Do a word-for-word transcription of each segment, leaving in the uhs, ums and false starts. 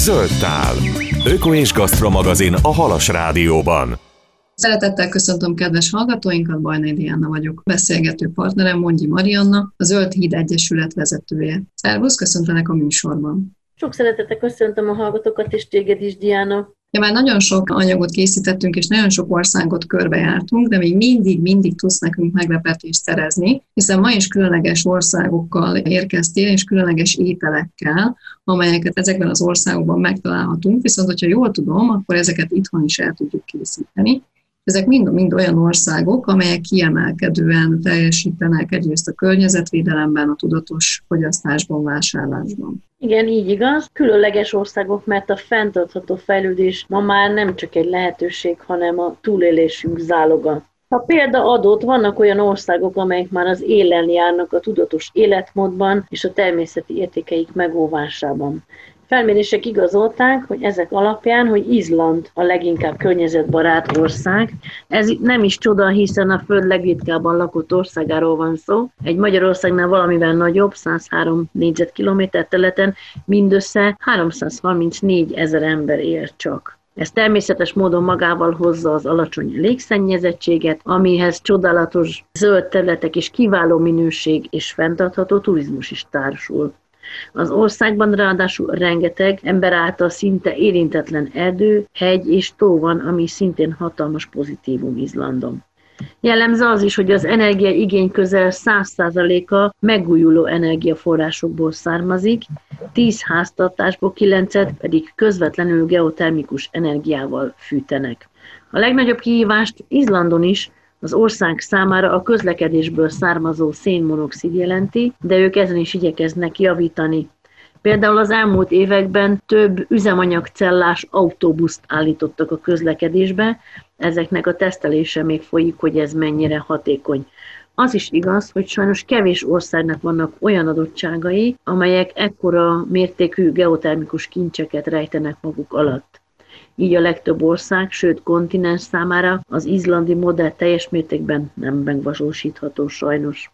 Zöld tál. Öko és Gasztro magazin a Halas Rádióban. Szeretettel köszöntöm kedves hallgatóinkat, Bajnai Diana vagyok. Beszélgető partnerem Mondji Marianna, a Zöld Híd Egyesület vezetője. Szervusz, köszöntelek a műsorban. Sok szeretettel köszöntöm a hallgatókat, és téged is, Diana. Ja, már nagyon sok anyagot készítettünk, és nagyon sok országot körbejártunk, de még mindig, mindig tudsz nekünk meglepetést szerezni, hiszen ma is különleges országokkal érkeztél, és különleges ételekkel, amelyeket ezekben az országokban megtalálhatunk, viszont hogyha jól tudom, akkor ezeket itthon is el tudjuk készíteni. Ezek mind-mind olyan országok, amelyek kiemelkedően teljesítenek egyrészt a környezetvédelemben, a tudatos fogyasztásban, vásárlásban. Igen, így igaz. Különleges országok, mert a fenntartható fejlődés ma már nem csak egy lehetőség, hanem a túlélésünk záloga. Ha példa adott, vannak olyan országok, amelyek már az élen járnak a tudatos életmódban és a természeti értékeik megóvásában. Felmérések igazolták, hogy ezek alapján, hogy Izland a leginkább környezetbarát ország. Ez nem is csoda, hiszen a Föld legritkábban lakott országáról van szó. Egy Magyarországnál valamivel nagyobb, száz három négyzetkilométer területen mindössze háromszázharmincnégy ezer ember él csak. Ez természetes módon magával hozza az alacsony légszennyezettséget, amihez csodálatos zöld területek és kiváló minőség és fenntartható turizmus is társul. Az országban ráadásul rengeteg ember által szinte érintetlen erdő, hegy és tó van, ami szintén hatalmas pozitívum Izlandon. Jellemző az is, hogy az energiaigény közel száz százaléka megújuló energiaforrásokból származik, tíz háztartásból kilencet pedig közvetlenül geotermikus energiával fűtenek. A legnagyobb kihívást Izlandon is az ország számára a közlekedésből származó szénmonoxid jelenti, de ők ezen is igyekeznek javítani. Például az elmúlt években több üzemanyagcellás autóbuszt állítottak a közlekedésbe, ezeknek a tesztelése még folyik, hogy ez mennyire hatékony. Az is igaz, hogy sajnos kevés országnak vannak olyan adottságai, amelyek ekkora mértékű geotermikus kincseket rejtenek maguk alatt. Így a legtöbb ország, sőt kontinens számára az izlandi modell teljes mértékben nem megvalósítható sajnos.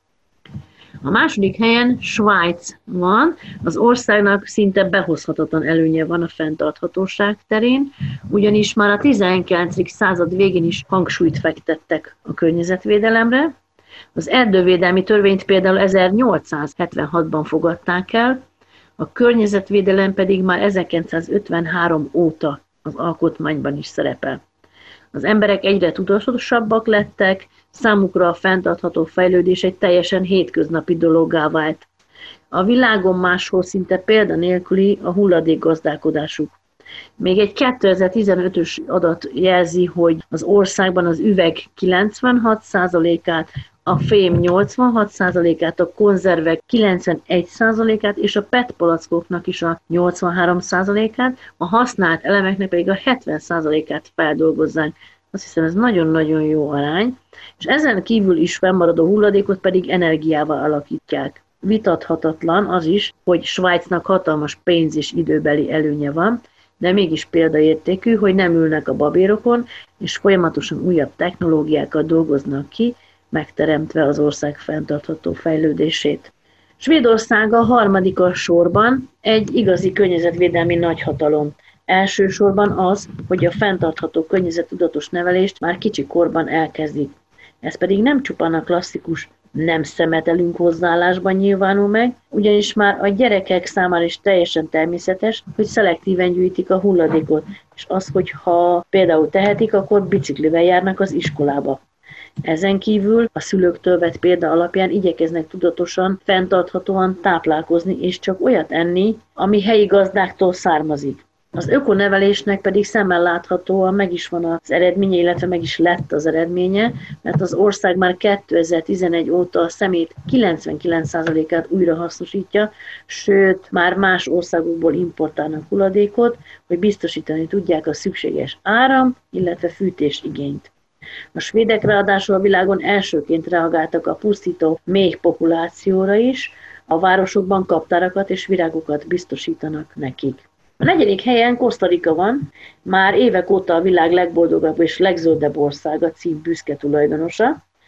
A második helyen Svájc van, az országnak szinte behozhatatlan előnye van a fenntarthatóság terén, ugyanis már a tizenkilencedik század végén is hangsúlyt fektettek a környezetvédelemre. Az erdővédelmi törvényt például ezernyolcszázhetvenhatban fogadták el, a környezetvédelem pedig már ezerkilencszázötvenhárom óta az alkotmányban is szerepel. Az emberek egyre tudatosabbak lettek, számukra a fenntartható fejlődés egy teljesen hétköznapi dologgá vált. A világon máshol szinte példa nélküli a hulladékgazdálkodásuk. Még egy kétezer-tizenötös adat jelzi, hogy az országban az üveg kilencvenhat százalékát, a fém nyolcvanhat százalékát, a konzervek kilencvenegy százalékát és a pé é té palackoknak is a nyolcvanhárom százalékát, a használt elemeknek pedig a hetven százalékát feldolgozzák. Azt hiszem, ez nagyon-nagyon jó arány, és ezen kívül is fennmaradó hulladékot pedig energiával alakítják. Vitathatatlan az is, hogy Svájcnak hatalmas pénz és időbeli előnye van, de mégis példaértékű, hogy nem ülnek a babérokon, és folyamatosan újabb technológiákat dolgoznak ki, megteremtve az ország fenntartható fejlődését. Svédország a harmadik a sorban, egy igazi környezetvédelmi nagyhatalom. Elsősorban az, hogy a fenntartható környezettudatos nevelést már kicsi korban elkezdik. Ez pedig nem csupán a klasszikus nem szemetelünk hozzáállásban nyilvánul meg, ugyanis már a gyerekek számára is teljesen természetes, hogy szelektíven gyűjtik a hulladékot, és az, hogy ha például tehetik, akkor biciklivel járnak az iskolába. Ezen kívül a szülőktől vett példa alapján igyekeznek tudatosan, fenntarthatóan táplálkozni és csak olyat enni, ami helyi gazdáktól származik. Az ökonevelésnek pedig szemmel láthatóan meg is van az eredménye, illetve meg is lett az eredménye, mert az ország már kétezer-tizenegy óta a szemét kilencvenkilenc százalékát újrahasznosítja, sőt, már más országokból importálnak hulladékot, hogy biztosítani tudják a szükséges áram, illetve fűtés igényt. A svédek ráadásul a világon elsőként reagáltak a pusztító méh populációra is, a városokban kaptárakat és virágokat biztosítanak nekik. A negyedik helyen Costa Rica van, már évek óta a világ legboldogabb és legzöldebb országa cím büszke tulajdonosa.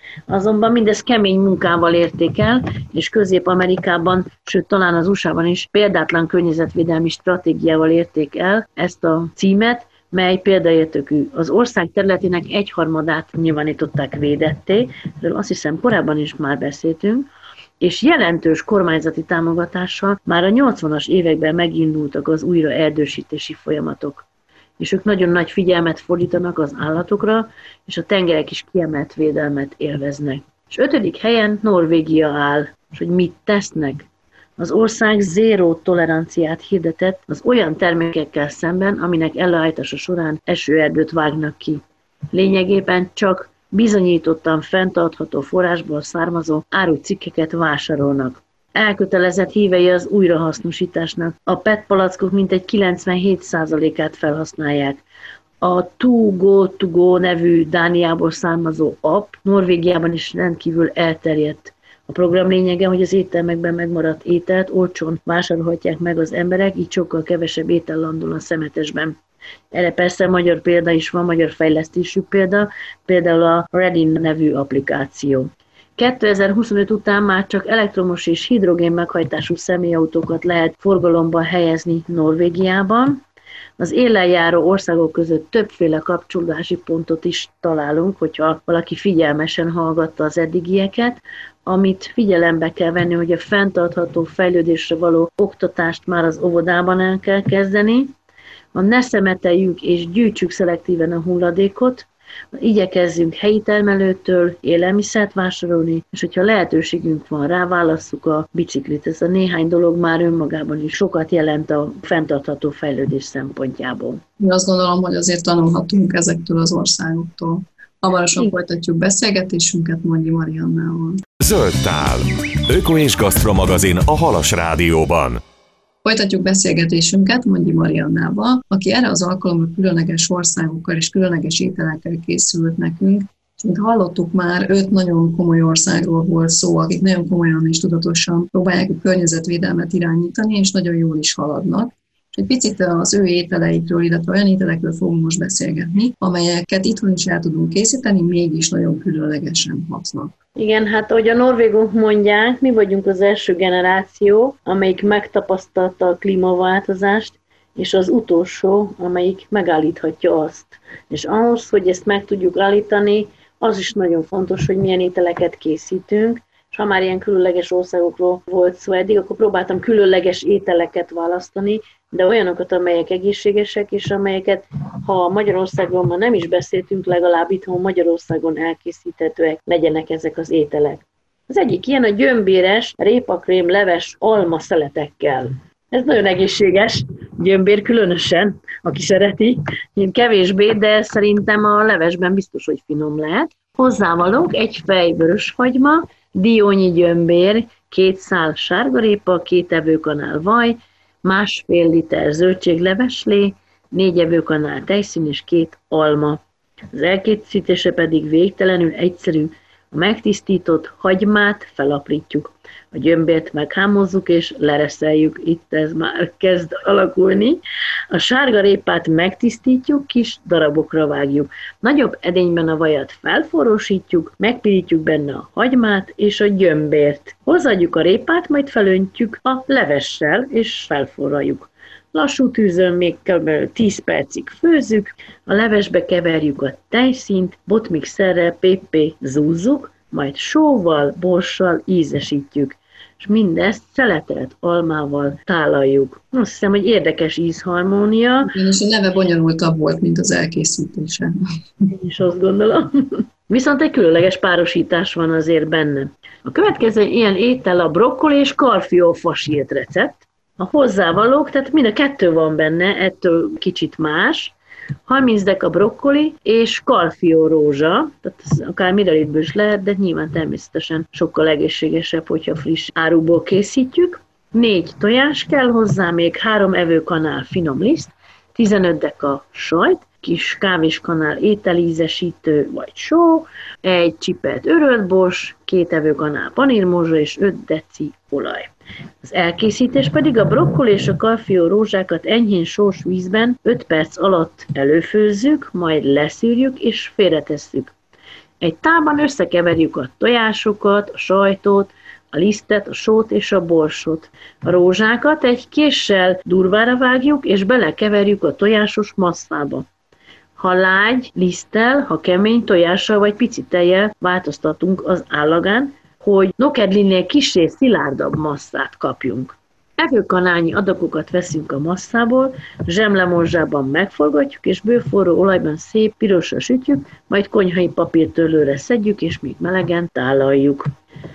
Azonban mindez kemény munkával érték el, és Közép-Amerikában, sőt talán az u es á-ban is példátlan környezetvédelmi stratégiával érték el ezt a címet, mely példaértékű. Az ország területének egyharmadát nyilvánították védetté, erről azt hiszem korábban is már beszéltünk, és jelentős kormányzati támogatással már a nyolcvanas években megindultak az újra erdősítési folyamatok. És ők nagyon nagy figyelmet fordítanak az állatokra, és a tengerek is kiemelt védelmet élveznek. És ötödik helyen Norvégia áll, és hogy mit tesznek. Az ország zéró toleranciát hirdetett az olyan termékekkel szemben, aminek előállítása során esőerdőt vágnak ki. Lényegében csak bizonyítottan fenntartható forrásból származó árucikkeket vásárolnak. Elkötelezett hívei az újrahasznosításnak. A pé é té palackok mintegy kilencvenhét százalékát felhasználják. A Too Go To Go nevű Dániából származó app Norvégiában is rendkívül elterjedt. A program lényege, hogy az éttermekben megmaradt ételt olcsón vásárolhatják meg az emberek, így sokkal kevesebb étel landol a szemetesben. Erre persze magyar példa is van, magyar fejlesztésű példa, például a Ready nevű applikáció. kétezer-huszonöt után már csak elektromos és hidrogén meghajtású személyautókat lehet forgalomba helyezni Norvégiában. Az élen járó országok között többféle kapcsolódási pontot is találunk, hogyha valaki figyelmesen hallgatta az eddigieket, amit figyelembe kell venni, hogy a fenntartható fejlődésre való oktatást már az óvodában el kell kezdeni, ha ne szemeteljük és gyűjtsük szelektíven a hulladékot, igyekezzünk helyi termelőtől élelmiszert vásárolni, és hogyha lehetőségünk van rá, válasszuk a biciklit. Ez a néhány dolog már önmagában is sokat jelent a fenntartható fejlődés szempontjából. Én azt gondolom, hogy azért tanulhatunk ezektől az országoktól. Hamarosan folytatjuk beszélgetésünket Mondji Mariannával. Zöld tál. Öko és Gasztro magazin a Halas Rádióban. Folytatjuk beszélgetésünket Mondji Mariannával, aki erre az alkalomra különleges országokkal és különleges ételekkel készült nekünk. És mint hallottuk már, öt nagyon komoly országról volt szó, akik nagyon komolyan és tudatosan próbálják a környezetvédelmet irányítani, és nagyon jól is haladnak. És egy picit az ő ételeikről, illetve olyan ételekről fogunk most beszélgetni, amelyeket itthon is el tudunk készíteni, mégis nagyon különlegesen hatnak. Igen, hát ahogy a norvégok mondják, mi vagyunk az első generáció, amelyik megtapasztalta a klímaváltozást, és az utolsó, amelyik megállíthatja azt. És ahhoz, hogy ezt meg tudjuk állítani, az is nagyon fontos, hogy milyen ételeket készítünk, és ha már ilyen különleges országokról volt szó eddig, akkor próbáltam különleges ételeket választani, de olyanokat, amelyek egészségesek, és amelyeket, ha Magyarországról már nem is beszéltünk, legalább itthon Magyarországon elkészíthetőek legyenek ezek az ételek. Az egyik ilyen a gyömbéres répakrém leves alma szeletekkel. Ez nagyon egészséges, gyömbér különösen, aki szereti. Én kevésbé, de szerintem a levesben biztos, hogy finom lehet. Hozzávalók egy fej vöröshagyma, diónyi gyömbér, két szál sárgarépa, két evőkanál vaj, másfél liter zöldségleveslé, négy evőkanál tejszín és két alma. Az elkészítése pedig végtelenül egyszerű. A megtisztított hagymát felaprítjuk. A gyömbért meghámozzuk és lereszeljük, itt ez már kezd alakulni. A sárgarépát megtisztítjuk, kis darabokra vágjuk. Nagyobb edényben a vajat felforrósítjuk, megpirítjuk benne a hagymát és a gyömbért. Hozzáadjuk a répát, majd felöntjük a levessel és felforraljuk. Lassú tűzön még kb. tíz percig főzzük, a levesbe keverjük a tejszínt, botmixerrel pépé zúzzuk, majd sóval, borssal ízesítjük, és mindezt szeletelt almával tálaljuk. Azt hiszem, hogy érdekes ízharmónia. És a neve bonyolultabb volt, mint az elkészítése. Én is azt gondolom. Viszont egy különleges párosítás van azért benne. A következő ilyen étel a brokkoli és karfiolfa sírt recept. A hozzávalók, tehát mind a kettő van benne, ettől kicsit más. harminc deka brokkoli és karfiol rózsa, tehát ez akár miralitből is lehet, de nyilván természetesen sokkal egészségesebb, hogyha friss áruból készítjük. négy tojás kell hozzá, még három evőkanál finom liszt, tizenöt deka sajt, kis kávéskanál ételízesítő vagy só, egy csipet örölt bors, két evőkanál panírmózsa és öt deci olaj. Az elkészítés pedig a brokkoli és a karfiol rózsákat enyhén sós vízben öt perc alatt előfőzzük, majd leszűrjük és félretesszük. Egy tálban összekeverjük a tojásokat, a sajtot, a lisztet, a sót és a borsot. A rózsákat egy késsel durvára vágjuk, és belekeverjük a tojásos masszába. Ha lágy liszttel, ha kemény tojással vagy pici tejjel változtatunk az állagán, hogy nokedlinél kissé szilárdabb masszát kapjunk. Evőkanálnyi adagokat veszünk a masszából, zsemlemorzsában megforgatjuk, és bőforró olajban szép pirosra sütjük, majd konyhai papírtörlőre szedjük, és még melegen tálaljuk.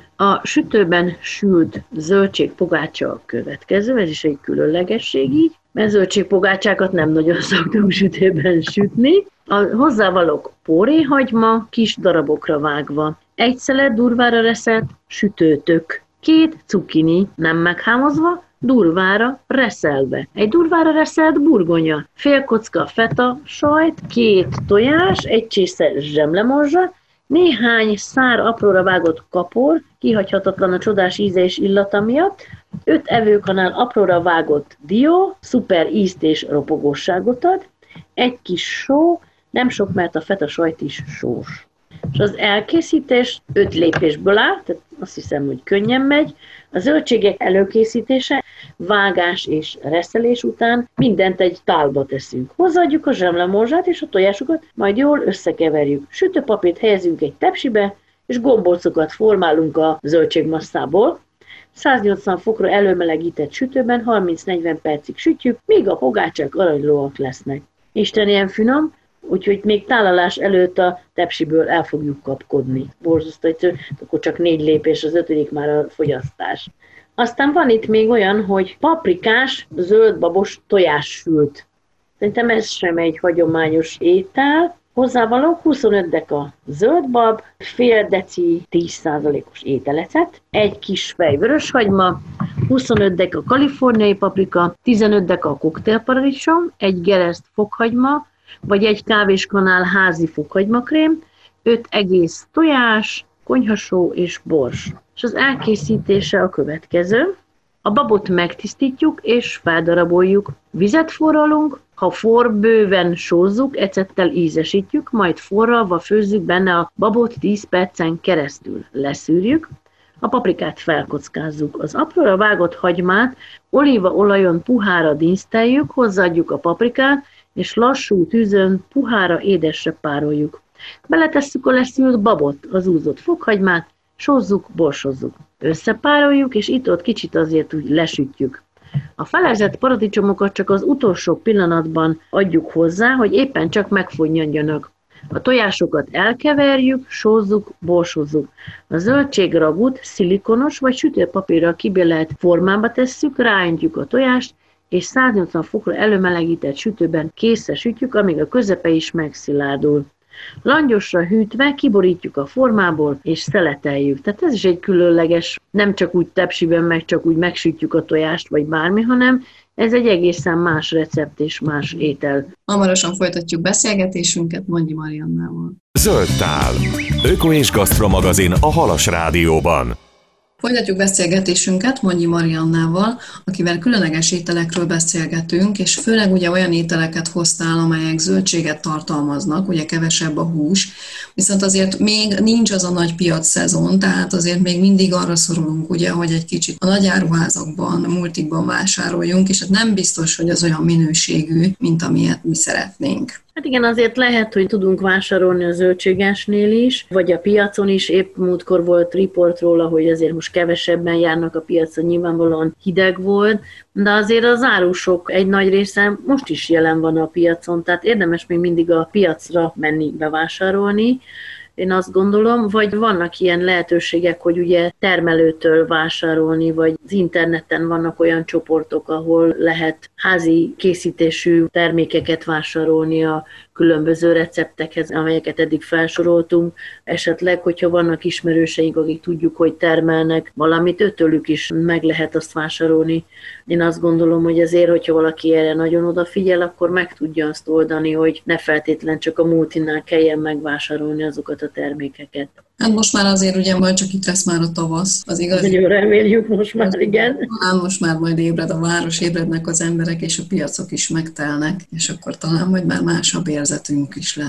A sütőben sült zöldségpogácsa a következő, ez is egy különlegesség így, mert zöldségpogácsákat nem nagyon szoktunk sütőben sütni. A hozzávalók póréhagyma, kis darabokra vágva, egy szelet durvára reszelt sütőtök, két cukini nem meghámozva, durvára reszelve, egy durvára reszelt burgonya, fél kocka feta, sajt, két tojás, egy csésze zsemlemorzsa, néhány szár apróra vágott kapor, kihagyhatatlan a csodás íze és illata miatt, öt evőkanál apróra vágott dió, szuper ízt és ropogósságot ad, egy kis só, nem sok, mert a feta sajt is sós. És az elkészítés öt lépésből áll, tehát azt hiszem, hogy könnyen megy. A zöldségek előkészítése, vágás és reszelés után mindent egy tálba teszünk. Hozzáadjuk a zsemlemorzsát és a tojásokat, majd jól összekeverjük. Sütőpapírt helyezünk egy tepsibe, és gombócokat formálunk a zöldségmasszából. száznyolcvan fokra előmelegített sütőben harminc-negyven percig sütjük, míg a pogácsák aranylóak lesznek. Isten ilyen finom, úgyhogy még tálalás előtt a tepsiből el fogjuk kapkodni. Borzasztó egyszerű, akkor csak négy lépés, az ötödik már a fogyasztás. Aztán van itt még olyan, hogy paprikás, zöldbabos tojássült. Szerintem ez sem egy hagyományos étel. Hozzávalók huszonöt deka zöldbab, fél deci tíz százalékos ételecet, egy kis fej vöröshagyma, huszonöt deka kaliforniai paprika, tizenöt deka koktélparadicsom, egy gereszt fokhagyma, vagy egy kávéskanál házi fokhagymakrém, öt egész tojás, konyhasó és bors. És az elkészítése a következő. A babot megtisztítjuk és feldaraboljuk. Vizet forralunk, ha forr, bőven sózzuk, ecettel ízesítjük, majd forralva főzzük benne a babot tíz percen keresztül. Leszűrjük, a paprikát felkockázzuk. Az apróra vágott hagymát olívaolajon puhára dinszteljük, hozzáadjuk a paprikát, és lassú tűzön puhára édesre pároljuk. Beletesszük a leszűrt babot, az úzott fokhagymát, sózzuk, borsozzuk. Összepároljuk, és itt-ott kicsit azért úgy lesütjük. A felezett paradicsomokat csak az utolsó pillanatban adjuk hozzá, hogy éppen csak megfonnyadjanak. A tojásokat elkeverjük, sózzuk, borsozzuk. A zöldségragút szilikonos vagy sütőpapírral kibélelt formába tesszük, ráöntjük a tojást, és száznyolcvan fokra előmelegített sütőben készre sütjük, amíg a közepe is megszilárdul. Langyosra hűtve kiborítjuk a formából, és szeleteljük. Tehát ez is egy különleges, nem csak úgy tepsiben, meg csak úgy megsütjük a tojást, vagy bármi, hanem ez egy egészen más recept és más étel. Hamarosan folytatjuk beszélgetésünket Mondji Mariannával. Zöld tál. Öko és Gasztro magazin a Halas Rádióban. Folytatjuk beszélgetésünket Mondji Mariannával, akivel különleges ételekről beszélgetünk, és főleg ugye olyan ételeket hoztál, amelyek zöldséget tartalmaznak, ugye kevesebb a hús, viszont azért még nincs az a nagy piac szezon, tehát azért még mindig arra szorulunk, ugye, hogy egy kicsit a nagy áruházakban, multikban vásároljunk, és hát nem biztos, hogy az olyan minőségű, mint amilyet mi szeretnénk. Hát igen, azért lehet, hogy tudunk vásárolni a zöldségesnél is, vagy a piacon is. Épp múltkor volt riport róla, hogy azért most kevesebben járnak a piacon, nyilvánvalóan hideg volt, de azért az árusok egy nagy része most is jelen van a piacon, tehát érdemes még mindig a piacra menni bevásárolni. Én azt gondolom, vagy vannak ilyen lehetőségek, hogy ugye termelőtől vásárolni, vagy az interneten vannak olyan csoportok, ahol lehet házi készítésű termékeket vásárolni a különböző receptekhez, amelyeket eddig felsoroltunk. Esetleg, hogyha vannak ismerőseink, akik tudjuk, hogy termelnek valamit, ötőlük is meg lehet azt vásárolni. Én azt gondolom, hogy azért, hogyha valaki erre nagyon odafigyel, akkor meg tudja azt oldani, hogy ne feltétlen csak a multinál kelljen megvásárolni azokat a termékeket. Hát most már azért ugye majd csak itt lesz már a tavasz, az igaz. Nagyon reméljük most már, igen. Talán most már majd ébred a város, ébrednek az emberek, és a piacok is megtelnek, és akkor talán majd már másabb érzetünk is lesz.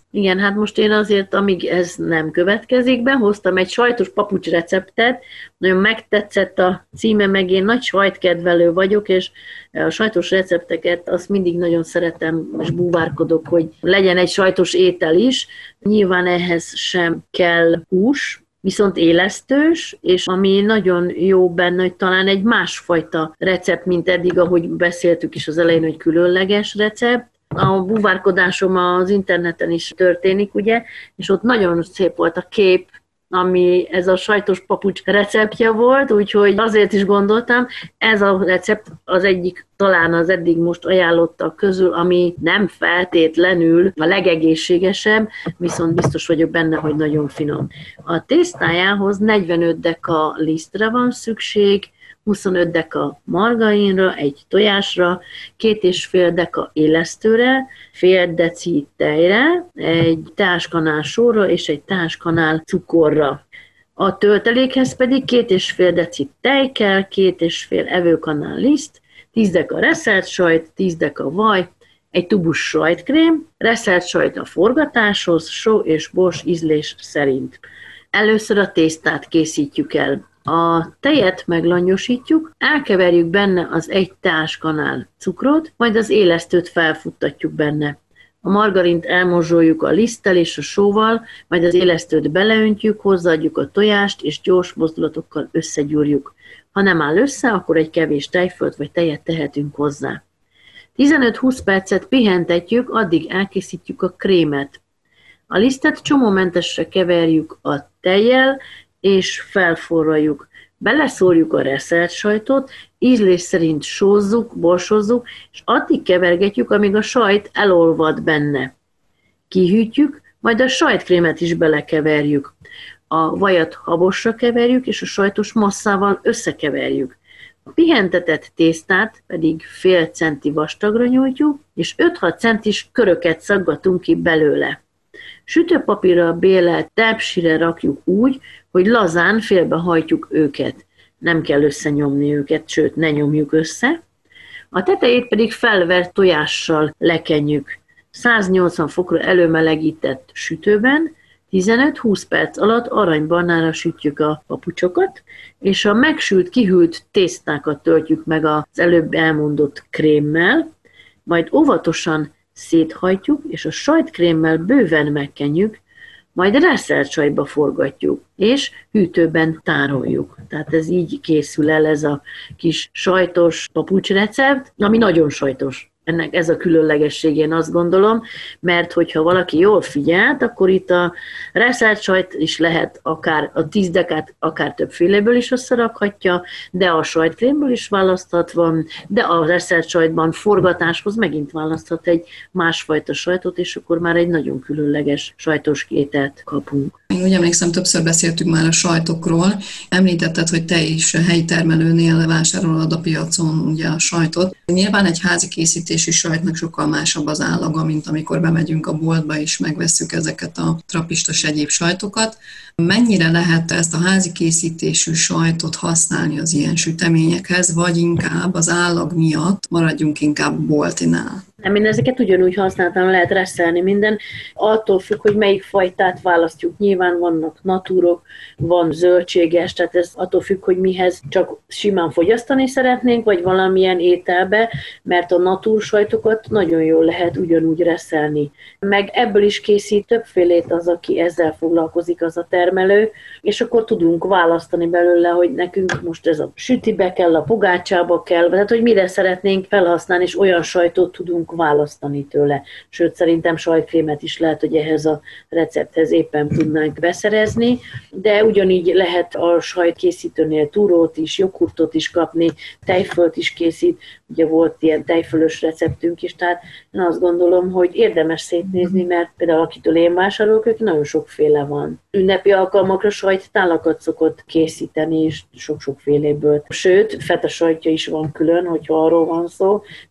Igen, hát most én azért, amíg ez nem következik be, hoztam egy sajtos papucs receptet, nagyon megtetszett a címe, meg én nagy sajtkedvelő vagyok, és a sajtos recepteket azt mindig nagyon szeretem, és búvárkodok, hogy legyen egy sajtos étel is. Nyilván ehhez sem kell hús, viszont élesztős, és ami nagyon jó benne, hogy talán egy másfajta recept, mint eddig, ahogy beszéltük is az elején, hogy különleges recept. A búvárkodásom az interneten is történik, ugye, és ott nagyon szép volt a kép, ami ez a sajtos papucs receptje volt, úgyhogy azért is gondoltam, ez a recept az egyik, talán az eddig most ajánlottak közül, ami nem feltétlenül a legegészségesebb, viszont biztos vagyok benne, hogy nagyon finom. A tésztájához negyvenöt deka lisztre van szükség, huszonöt deka margarinra, egy tojásra, két és fél deka élesztőre, fél deci tejre, egy teáskanál sóra és egy teáskanál cukorra. A töltelékhez pedig két és fél deci tej kell, két és fél evőkanál liszt, tíz deka reszelt sajt, tíz deka vaj, egy tubus sajtkrém, reszelt sajt a forgatáshoz, só és bors ízlés szerint. Először a tésztát készítjük el. A tejet meglangyosítjuk, elkeverjük benne az egy teáskanál cukrot, majd az élesztőt felfuttatjuk benne. A margarint elmozsoljuk a liszttel és a sóval, majd az élesztőt beleöntjük, hozzáadjuk a tojást, és gyors mozdulatokkal összegyúrjuk. Ha nem áll össze, akkor egy kevés tejfölt vagy tejet tehetünk hozzá. tizenöt-húsz percet pihentetjük, addig elkészítjük a krémet. A lisztet csomómentesre keverjük a tejjel, és felforraljuk. Beleszórjuk a reszelt sajtot, ízlés szerint sózzuk, borsozzuk, és addig kevergetjük, amíg a sajt elolvad benne. Kihűtjük, majd a sajtkrémet is belekeverjük. A vajat habosra keverjük, és a sajtos masszával összekeverjük. A pihentetett tésztát pedig fél centi vastagra nyújtjuk, és öt-hat centis köröket szaggatunk ki belőle. Sütőpapírra bélelt tepsire rakjuk úgy, hogy lazán félbehajtjuk őket. Nem kell összenyomni őket, sőt, ne nyomjuk össze. A tetejét pedig felvert tojással lekenjük. száznyolcvan fokra előmelegített sütőben, tizenöt-húsz perc alatt aranybarnára sütjük a papucsokat, és a megsült, kihűlt tésztákat töltjük meg az előbb elmondott krémmel, majd óvatosan széthajtjuk, és a sajtkrémmel bőven megkenjük, majd reszelt sajtba forgatjuk, és hűtőben tároljuk. Tehát ez így készül el ez a kis sajtos papucsrecept, ami nagyon sajtos. Ennek ez a különlegesség, én azt gondolom, mert hogyha valaki jól figyelt, akkor itt a reszelt sajt is lehet akár a tíz dekát, akár többféléből is összerakhatja, de a sajtkrémből is választhat van, de a reszelt sajtban forgatáshoz megint választhat egy másfajta sajtot, és akkor már egy nagyon különleges sajtos ételt kapunk. Én úgy emlékszem, többször beszéltünk már a sajtokról. Említetted, hogy te is helyi termelőnél vásárolod a piacon ugye a sajtot. Nyilván egy házi készítésű sajtnak sokkal másabb az állaga, mint amikor bemegyünk a boltba és megvesszük ezeket a trapistas egyéb sajtokat. Mennyire lehet ezt a házi készítésű sajtot használni az ilyen süteményekhez, vagy inkább az állag miatt maradjunk inkább boltinál? Nem, én ezeket ugyanúgy használtam, lehet reszelni minden, attól függ, hogy melyik fajtát választjuk. Nyilván vannak natúrok, van zöldséges, tehát ez attól függ, hogy mihez csak simán fogyasztani szeretnénk, vagy valamilyen ételbe, mert a natúr sajtokat nagyon jól lehet ugyanúgy reszelni. Meg ebből is készít többfélét az, aki ezzel foglalkozik, az a termelő, és akkor tudunk választani belőle, hogy nekünk most ez a sütibe kell, a pogácsába kell, tehát hogy mire szeretnénk felhasználni, és olyan sajtot tudunk választani tőle. Sőt, szerintem sajtkrémet is lehet, hogy ehhez a recepthez éppen tudnánk beszerezni, de ugyanígy lehet a sajtkészítőnél túrót is, joghurtot is kapni, tejfölt is készít, ugye volt ilyen tejfölös receptünk is, tehát én azt gondolom, hogy érdemes szétnézni, mert például akitől én vásárolok, ők nagyon sokféle van. Ünnepi alkalmakra sajttálakat szokott készíteni, és sok-sokféléből. Sőt, feta sajtja is van külön, hogyha arról van szó,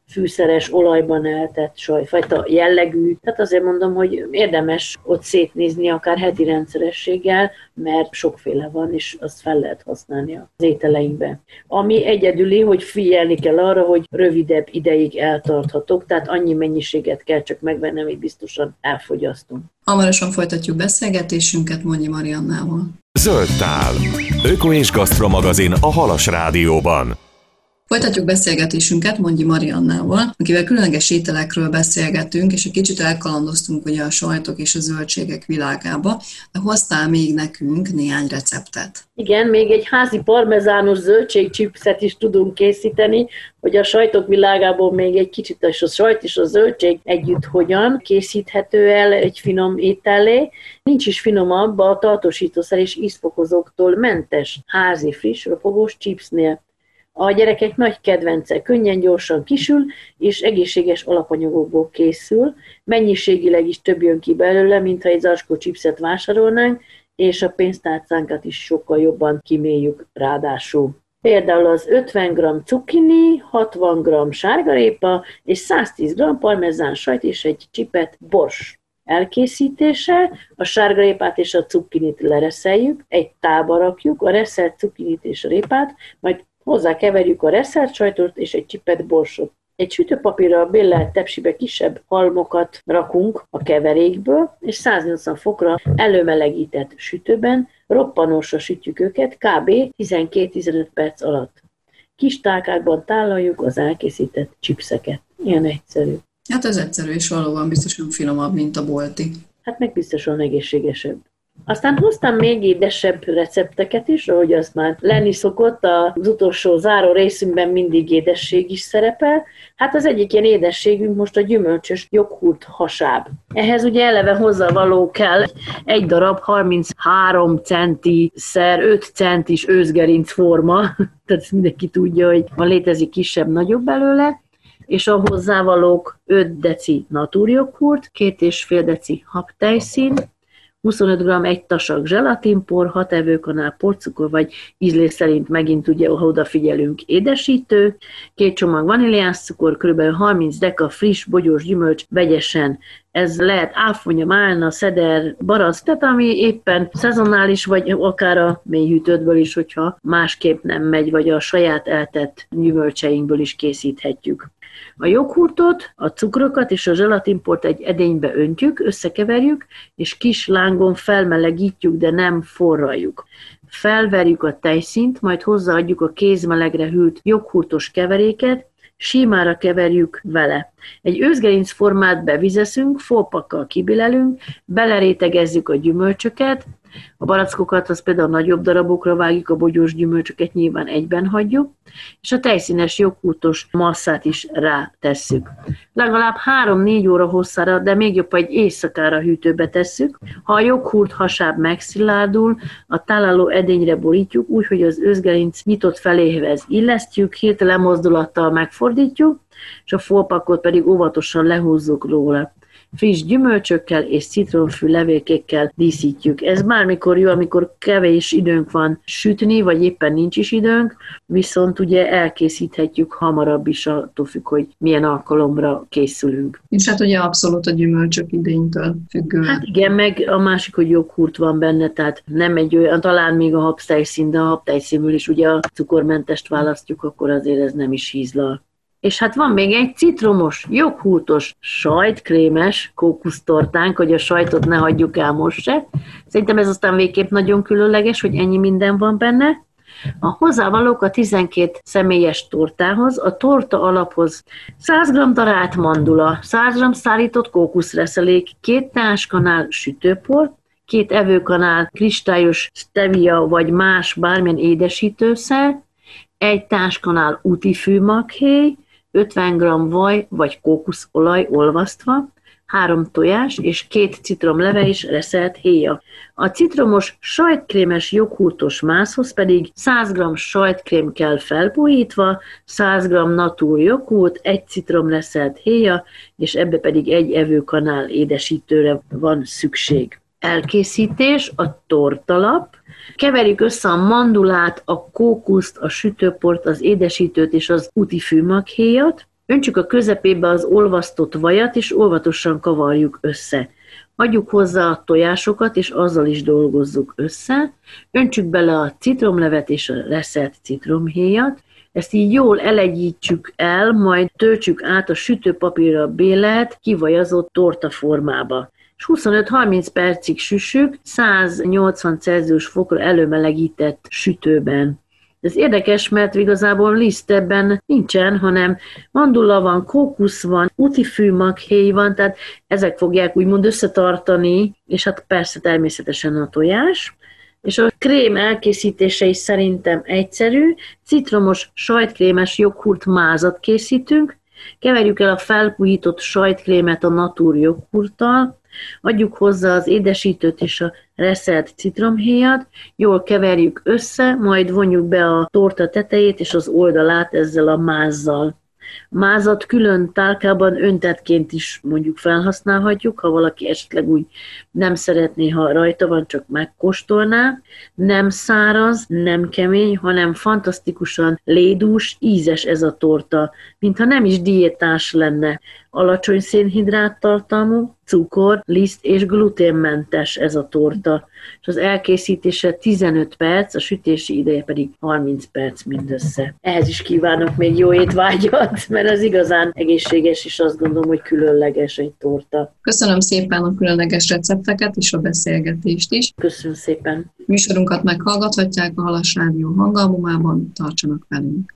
fűszeres, olajban eltett sajtfajta jellegű. Tehát azért mondom, hogy érdemes ott szétnézni akár heti rendszerességgel, mert sokféle van, és azt fel lehet használni az ételeinkbe. Ami egyedüli, hogy figyelni kell arra, hogy rövidebb ideig eltarthatok, tehát annyi mennyiséget kell csak megvenni, amit biztosan elfogyasztunk. Hamarosan folytatjuk beszélgetésünket Mondji Mariannával. Zöld tál. Öko és Gasztro magazin a Halas Rádióban. Folytatjuk beszélgetésünket Mondji Mariannával, akivel különleges ételekről beszélgetünk, és egy kicsit elkalandoztunk ugye a sajtok és a zöldségek világába, de hoztál még nekünk néhány receptet. Igen, még egy házi parmezános zöldségchipset is tudunk készíteni, hogy a sajtok világából még egy kicsit és a sajt és a zöldség együtt hogyan készíthető el egy finom étellé. Nincs is finomabb a tartósítószer és ízfokozóktól mentes házi friss ropogós chipsnél. A gyerekek nagy kedvence, könnyen, gyorsan kisül, és egészséges alapanyagokból készül. Mennyiségileg is több jön ki belőle, mint ha egy zacskó chipset vásárolnánk, és a pénztárcánkat is sokkal jobban kiméljük ráadásul. Például az ötven gramm cukkini, hatvan gramm sárgarépa és száztíz gramm parmezán sajt és egy csipet bors. Elkészítése: a sárgarépát és a cukkinit lereszeljük, egy tálba rakjuk a reszelt cukkinit és a répát, majd hozzá keverjük a reszelt sajtot és egy csipet borsot. Egy sütőpapírral bélelt tepsibe kisebb halmokat rakunk a keverékből, és száznyolcvan fokra előmelegített sütőben roppanósra sütjük őket kb. tizenkét-tizenöt perc alatt. Kis tálkákban tálaljuk az elkészített chipseket. Ilyen egyszerű. Hát ez egyszerű, és valóban biztosan finomabb, mint a bolti. Hát meg biztosan egészségesebb. Aztán hoztam még édesebb recepteket is, ahogy az már lenni szokott, az utolsó záró részünkben mindig édesség is szerepel. Hát az egyik ilyen édességünk most a gyümölcsös joghurt hasáb. Ehhez ugye eleve hozzávaló kell egy darab harminchárom centi szer öt centis őszgerinc forma, tehát ezt mindenki tudja, hogy van létezik kisebb, nagyobb belőle, és a hozzávalók öt deci natúrjoghurt, két és fél deci habtejszín, huszonöt gramm egy tasak zselatinpor, hat evőkanál porcukor, vagy ízlés szerint megint ugye, ha odafigyelünk, édesítő, két csomag vaníliáscukor, kb. harminc deka friss, bogyós gyümölcs vegyesen. Ez lehet áfonya, málna, szeder, barack, tehát ami éppen szezonális, vagy akár a mélyhűtőtből is, hogyha másképp nem megy, vagy a saját eltett gyümölcseinkből is készíthetjük. A joghurtot, a cukrokat és a zselatinport egy edénybe öntjük, összekeverjük, és kis lángon felmelegítjük, de nem forraljuk. Felverjük a tejszínt, majd hozzáadjuk a kézmelegre hűlt joghurtos keveréket, símára keverjük vele. Egy őszgerinc formát bevizeszünk, fópakkal kibilelünk, belerétegezzük a gyümölcsöket, a barackokat az például nagyobb darabokra vágjuk, a bogyós gyümölcsöket nyilván egyben hagyjuk, és a tejszínes joghurtos masszát is rátesszük. Legalább három-négy óra hosszára, de még jobb, ha egy éjszakára hűtőbe tesszük. Ha a joghurt hasáb megszilárdul, a tálaló edényre borítjuk, úgy, hogy az őszgerinc nyitott feléhez illesztjük, hirtelen mozdulattal megfordítjuk, és a fópakot pedig óvatosan lehúzzuk róla. Friss gyümölcsökkel és citronfű levélkékkel díszítjük. Ez bármikor jó, amikor kevés időnk van sütni, vagy éppen nincs is időnk, viszont ugye elkészíthetjük hamarabb is, attól függ, hogy milyen alkalomra készülünk. És hát ugye abszolút a gyümölcsök idénytől függően. Hát igen, meg a másik, hogy joghurt van benne, tehát nem egy olyan, talán még a habtejszín, de a habtejszínből is ugye a cukormentest választjuk, akkor azért ez nem is hízlal. És hát van még egy citromos, joghurtos, sajtkrémes kókusztortánk, hogy a sajtot ne hagyjuk el most se. Szerintem ez aztán végképp nagyon különleges, hogy ennyi minden van benne. A hozzávalók a tizenkét személyes tortához, a torta alaphoz száz gramm darált mandula, száz gramm szárított kókuszreszelék, két teáskanál sütőpor, két evőkanál kristályos stevia vagy más bármilyen édesítőszer, egy teáskanál útifűmakhéj, ötven gramm vaj vagy kókuszolaj olvasztva, három tojás és két citromleve és reszelt héja. A citromos sajtkrémes joghurtos mászhoz pedig száz gramm sajtkrém kell felpuhítva, száz gramm natúr joghurt, egy citrom reszelt héja, és ebbe pedig egy evőkanál édesítőre van szükség. Elkészítés: a tortalap. Keverjük össze a mandulát, a kókuszt, a sütőport, az édesítőt és az útifűmakhéjat. Öntsük a közepébe az olvasztott vajat, és óvatosan kavarjuk össze. Adjuk hozzá a tojásokat, és azzal is dolgozzuk össze. Öntsük bele a citromlevet és a reszelt citromhéjat. Ezt így jól elegyítsük el, majd töltsük át a sütőpapírra a bélet kivajazott torta formába. És huszonöt-harminc percig süssük száznyolcvan Celsius fokra előmelegített sütőben. Ez érdekes, mert igazából liszt ebben nincsen, hanem mandula van, kókusz van, utifűmaghéj van, tehát ezek fogják úgymond összetartani, és hát persze természetesen a tojás. És a krém elkészítése is szerintem egyszerű. Citromos, sajtkrémes joghurt mázat készítünk, keverjük el a felpuhított sajtkrémet a natur joghurttal, adjuk hozzá az édesítőt és a reszelt citromhéjat, jól keverjük össze, majd vonjuk be a torta tetejét és az oldalát ezzel a mázzal. A mázat külön tálkában öntetként is mondjuk felhasználhatjuk, ha valaki esetleg úgy nem szeretné, ha rajta van, csak megkóstolná. Nem száraz, nem kemény, hanem fantasztikusan lédús, ízes ez a torta, mintha nem is diétás lenne. Alacsony szénhidrát tartalmú, cukor, liszt és gluténmentes ez a torta, és az elkészítése tizenöt perc, a sütési ideje pedig harminc perc mindössze. Ehhez is kívánok még jó étvágyat, mert az igazán egészséges, és azt gondolom, hogy különleges egy torta. Köszönöm szépen a különleges recepteket és a beszélgetést is. Köszönöm szépen. Műsorunkat meghallgathatják a Halas Rádió hangalmumában, tartsanak velünk.